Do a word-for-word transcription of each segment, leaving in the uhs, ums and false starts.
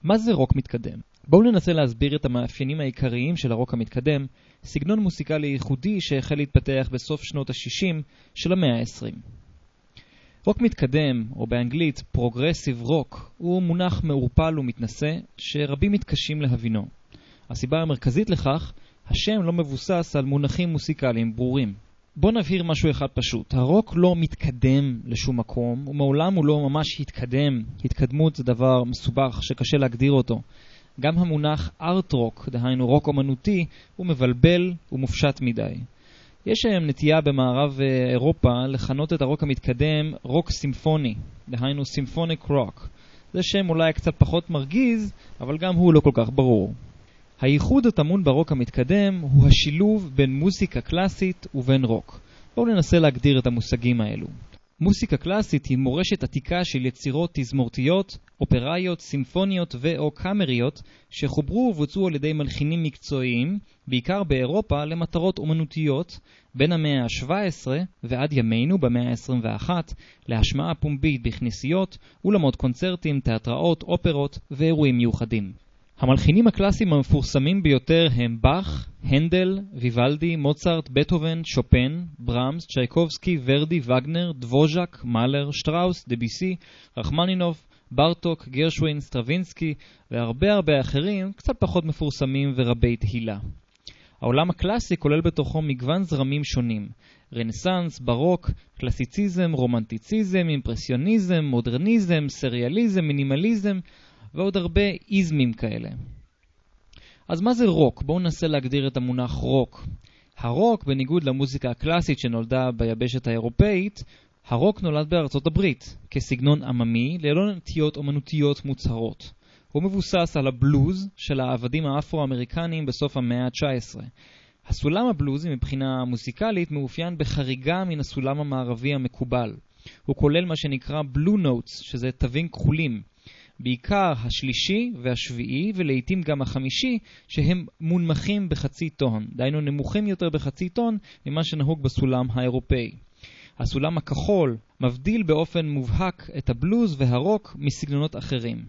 מה זה רוק מתקדם? בואו ננסה להסביר את המאפיינים העיקריים של הרוק המתקדם, סגנון מוסיקלי ייחודי שהחל להתפתח בסוף שנות ה-שישים של המאה ה-עשרים. רוק מתקדם, או באנגלית פרוגרסיב רוק, הוא מונח מעורפל ומתנשא שרבים מתקשים להבינו. הסיבה המרכזית לכך, השם לא מבוסס על מונחים מוסיקליים ברורים. בוא נבהיר משהו אחד פשוט. הרוק לא מתקדם לשום מקום, ומעולם הוא לא ממש התקדם. התקדמות זה דבר מסובך שקשה להגדיר אותו. גם המונח ארט רוק, דהיינו רוק אומנותי, הוא מבלבל ומופשט מדי. יש נטייה במערב אירופה לכנות את הרוק המתקדם רוק סימפוני, דהיינו סימפוניק רוק. זה שם אולי קצת פחות מרגיז, אבל גם הוא לא כל כך ברור. הייחוד הטמון ברוק המתקדם הוא השילוב בין מוסיקה קלאסית ובין רוק. בואו ננסה להגדיר את המושגים האלו. מוסיקה קלאסית היא מורשת עתיקה של יצירות תזמורתיות, אופראיות, סימפוניות ו/או קאמריות שחוברו ובוצעו על ידי מלחינים מקצועיים, בעיקר באירופה למטרות אומנותיות, בין המאה ה-שבע עשרה ועד ימינו במאה ה-עשרים ואחת, להשמעה פומבית בכנסיות, אולמות קונצרטים, תיאטראות, אופרות ואירועים מיוחדים. המלחינים הקלאסיים המפורסמים ביותר הם באך, הנדל, ויוולדי, מוצרט, בטהובן, שופן, ברמס, צ'ייקובסקי, ורדי, וגנר, דבוז'ק, מאלר, שטראוס, דביסי, רחמנינוב, ברטוק, גרשווין, סטרווינסקי והרבה הרבה אחרים קצת פחות מפורסמים ורבי תהילה. העולם הקלאסי כולל בתוכו מגוון זרמים שונים: רנסנס, ברוק, קלאסיציזם, רומנטיציזם, אימפרסיוניזם, מודרניזם, סריאליזם, מינימליזם ועוד הרבה איזמים כאלה. אז מה זה רוק? בואו ננסה להגדיר את המונח רוק. הרוק, בניגוד למוזיקה הקלאסית שנולדה ביבשת האירופאית, הרוק נולד בארצות הברית, כסגנון עממי ללא נטיות אומנותיות מוצהרות. הוא מבוסס על הבלוז של העבדים האפרו-אמריקנים בסוף המאה ה-תשע עשרה. הסולם הבלוזי מבחינה מוזיקלית מאופיין בחריגה מן הסולם המערבי המקובל. הוא כולל מה שנקרא בלו נוטס, שזה תווים כחולים. בעיקר השלישי והשביעי ולעיתים גם החמישי שהם מונמכים בחצי טון, דהיינו נמוכים יותר בחצי טון ממה שנהוג בסולם האירופאי. הסולם הכחול מבדיל באופן מובהק את הבלוז והרוק מסגנונות אחרים.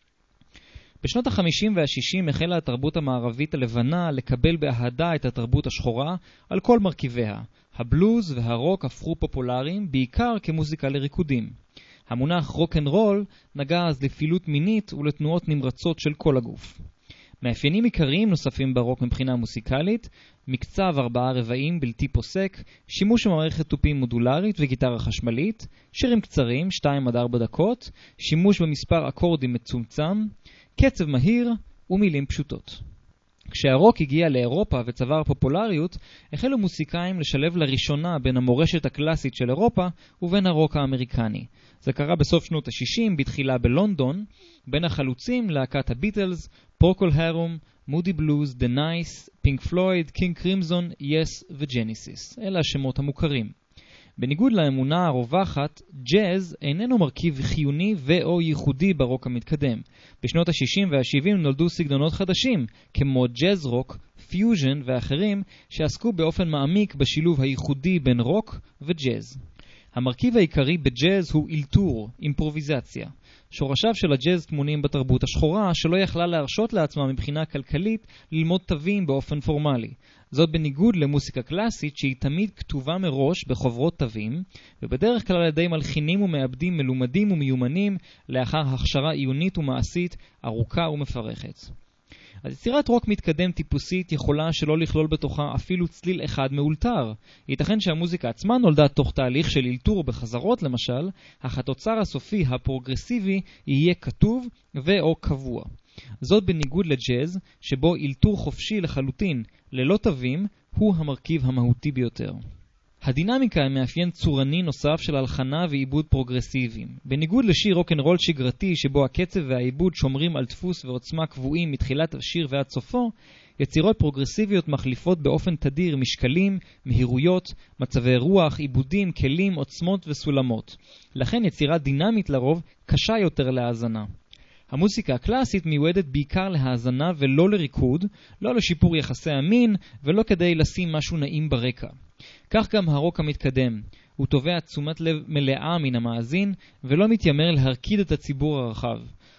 בשנות ה-חמישים וה-שישים החלה התרבות המערבית הלבנה לקבל באהדה את התרבות השחורה על כל מרכיביה. הבלוז והרוק הפכו פופולריים בעיקר כמוזיקה לריקודים. המונח רוק אנד רול נגע אז לפעילות מינית ולתנועות נמרצות של כל הגוף. מאפיינים עיקריים נוספים ברוק מבחינה מוסיקלית: מקצב ארבעה רבעים בלתי פוסק, שימוש במערכת תופים מודולרית וגיטרה חשמלית, שירים קצרים שתיים עד ארבע דקות, שימוש במספר אקורדים מצומצם, קצב מהיר ומילים פשוטות. כשהרוק הגיע לאירופה וצבר פופולריות, החלו מוסיקאים לשלב לראשונה בין המורשת הקלאסית של אירופה ובין הרוק האמריקני. זה קרה בסוף שנות ה-שישים, בתחילה בלונדון, בין החלוצים להקת הביטלס, פרוקול הרום, מודי בלוז, דה נייס, פינק פלויד, קינג קרימזון, יס וג'ניסיס. אלה השמות המוכרים. בניגוד לאמונה הרווחת, ג'אז איננו מרכיב חיוני ו/או ייחודי ברוק המתקדם. בשנות ה-שישים וה-שבעים נולדו סגנונות חדשים, כמו ג'אז רוק, פיוז'ן ואחרים, שעסקו באופן מעמיק בשילוב הייחודי בין רוק וג'אז. המרכיב העיקרי בג'אז הוא אילתור, אימפרוביזציה. שורשיו של הג'אז טמונים בתרבות השחורה, שלא יכלה להרשות לעצמה מבחינה כלכלית ללמוד תווים באופן פורמלי. זאת בניגוד למוסיקה קלאסית שהיא תמיד כתובה מראש בחוברות תווים, ובדרך כלל על ידי מלחינים ומעבדים מלומדים ומיומנים לאחר הכשרה עיונית ומעשית ארוכה ומפרכת. אז יצירת רוק מתקדם טיפוסית יכולה שלא לכלול בתוכה אפילו צליל אחד מאולתר. ייתכן שהמוזיקה עצמה נולדה תוך תהליך של אילתור בחזרות למשל, אך התוצר הסופי הפרוגרסיבי יהיה כתוב ו/או קבוע. זאת בניגוד לג'אז, שבו אילתור חופשי לחלוטין ללא תווים הוא המרכיב המהותי ביותר. הדינמיקה היא מאפיין צורני נוסף של הלחנה ועיבוד פרוגרסיביים. בניגוד לשיר רוק אנד רול שגרתי שבו הקצב והעיבוד שומרים על דפוס ועוצמה קבועים מתחילת השיר ועד סופו, יצירות פרוגרסיביות מחליפות באופן תדיר משקלים, מהירויות, מצבי רוח, עיבודים, כלים, עוצמות וסולמות. לכן יצירה דינמית לרוב קשה יותר להאזנה. המוסיקה הקלאסית מיועדת בעיקר להאזנה ולא לריקוד, לא לשיפור יחסי המין ולא כדי לשים משהו נעים ברקע. כך גם הרוק המתקדם. הוא תובע תשומת לב מלאה מן המאזין ולא מתיימר להרקיד את הציבור הרחב.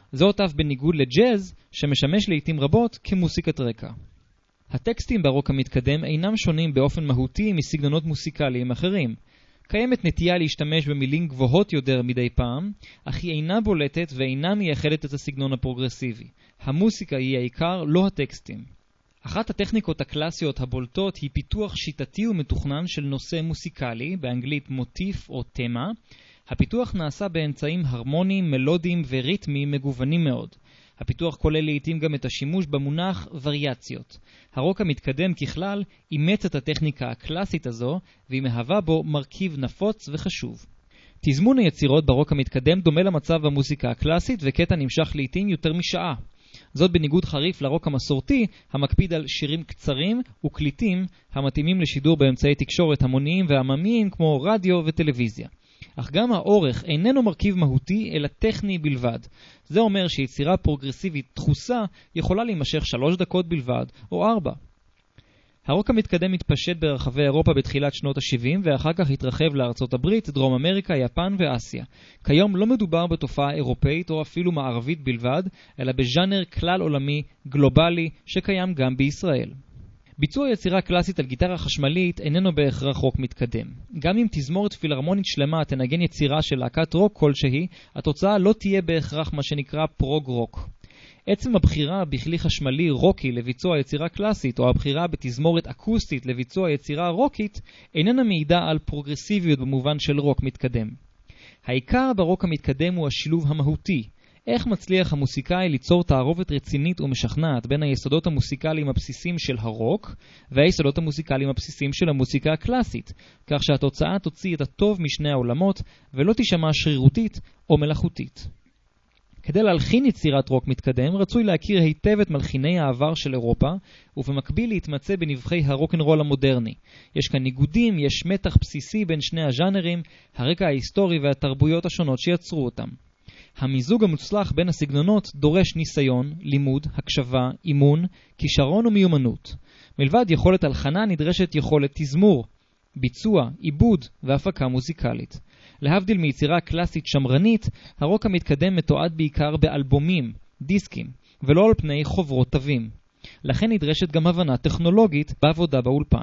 זאת אף בניגוד לג'אז, שמשמש לעתים רבות כמוסיקת רקע. הטקסטים ברוק המתקדם אינם שונים באופן מהותי מסגנונות מוסיקליים אחרים. קיימת נטייה להשתמש במילים גבוהות יותר מדי פעם, אך היא אינה בולטת ואינה מייחדת את הסגנון הפרוגרסיבי. המוסיקה היא העיקר, לא הטקסטים. אחת הטכניקות הקלאסיות הבולטות היא פיתוח שיטתי ומתוכנן של נושא מוסיקלי, באנגלית מוטיף או תמה. הפיתוח נעשה באמצעים הרמוניים, מלודיים וריתמיים מגוונים מאוד. הפיתוח כולל לעתים גם את השימוש במונח וריאציות. הרוק המתקדם ככלל אימץ את הטכניקה הקלאסית הזו, והיא מהווה בו מרכיב נפוץ וחשוב. תזמון היצירות ברוק המתקדם דומה למצב במוסיקה הקלאסית, וקטע נמשך לעתים יותר משעה. זאת בניגוד חריף לרוק המסורתי, המקפיד על שירים קצרים וקליטים המתאימים לשידור באמצעי תקשורת המוניים ועממיים כמו רדיו וטלוויזיה. אך גם האורך איננו מרכיב מהותי אלא טכני בלבד. זה אומר שיצירה פרוגרסיבית דחוסה יכולה להימשך שלוש דקות בלבד או ארבע. הרוק המתקדם התפשט ברחבי אירופה בתחילת שנות ה-שבעים ואחר כך התרחב לארצות הברית, דרום אמריקה, יפן ואסיה. כיום לא מדובר בתופעה אירופאית או אפילו מערבית בלבד, אלא בז'אנר כלל עולמי גלובלי שקיים גם בישראל. ביצוע יצירה קלאסית על גיטרה חשמלית איננו בהכרח רוק מתקדם. גם אם תזמורת פילהרמונית שלמה תנגן יצירה של להקת רוק כלשהי, התוצאה לא תהיה בהכרח מה שנקרא פרוג רוק. עצם הבחירה בכלי חשמלי רוקי לביצוע יצירה קלאסית, או הבחירה בתזמורת אקוסטית לביצוע יצירה רוקית, איננה מעידה על פרוגרסיביות במובן של רוק מתקדם. העיקר ברוק המתקדם הוא השילוב המהותי. איך מצליח המוסיקאי ליצור תערובת רצינית ומשכנעת בין היסודות המוסיקליים הבסיסיים של הרוק והיסודות המוסיקליים הבסיסיים של המוסיקה הקלאסית, כך שהתוצאה תוציא את הטוב משני העולמות ולא תשמע שרירותית או מלאכותית. כדי להלחין יצירת רוק מתקדם, רצוי להכיר היטב את מלחיני העבר של אירופה, ובמקביל להתמצא בנבחי הרוק'נ'רול המודרני. יש כאן ניגודים, יש מתח בסיסי בין שני הז'אנרים, הרקע ההיסטורי והתרבויות השונות שיצרו אותם. המיזוג המוצלח בין הסגנונות דורש ניסיון, לימוד, הקשבה, אימון, כישרון ומיומנות. מלבד יכולת הלחנה נדרשת יכולת תזמור, ביצוע, עיבוד והפקה מוזיקלית. להבדיל מיצירה קלאסית שמרנית, הרוק המתקדם מתועד בעיקר באלבומים, דיסקים, ולא על פני חוברות תווים. לכן נדרשת גם הבנה טכנולוגית בעבודה באולפן.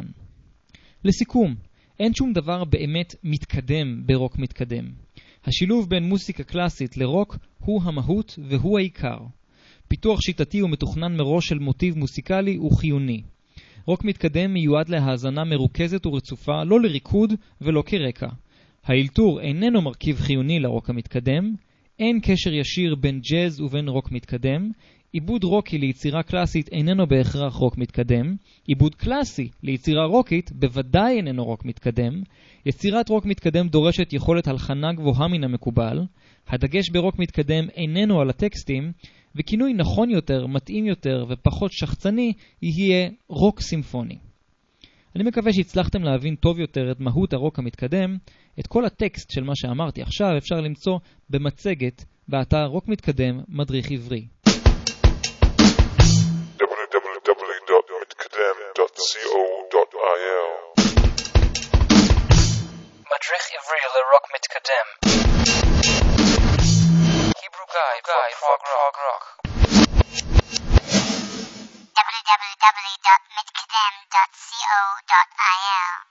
לסיכום, אין שום דבר באמת מתקדם ברוק מתקדם. השילוב בין מוסיקה קלאסית לרוק הוא המהות והוא העיקר. פיתוח שיטתי ומתוכנן מראש של מוטיב מוסיקלי הוא חיוני. רוק מתקדם מיועד להאזנה מרוכזת ורצופה, לא לריקוד ולא כרקע. האלתור איננו מרכיב חיוני לרוק המתקדם, אין קשר ישיר בין ג'אז ובין רוק מתקדם, עיבוד רוקי ליצירה קלאסית איננו בהכרח רוק מתקדם, עיבוד קלאסי ליצירה רוקית בוודאי איננו רוק מתקדם, יצירת רוק מתקדם דורשת יכולת הלחנה גבוהה מן המקובל, הדגש ברוק מתקדם איננו על הטקסטים, וכינוי נכון יותר, מתאים יותר ופחות שחצני יהיה רוק סימפוני. אני מקווה שהצלחתם להבין טוב יותר את מהות הרוק המתקדם. את כל הטקסט של מה שאמרתי עכשיו אפשר למצוא במצגת באתר רוק מתקדם מדריך עברי. דאבליו דאבליו דאבליו דוט מתקדם דוט קו דוט איי אל מדריך עברי לרוק מתקדם. Hebrew guide for prog rock. דאבליו דאבליו דאבליו דוט מתקדם דוט קו דוט איי אל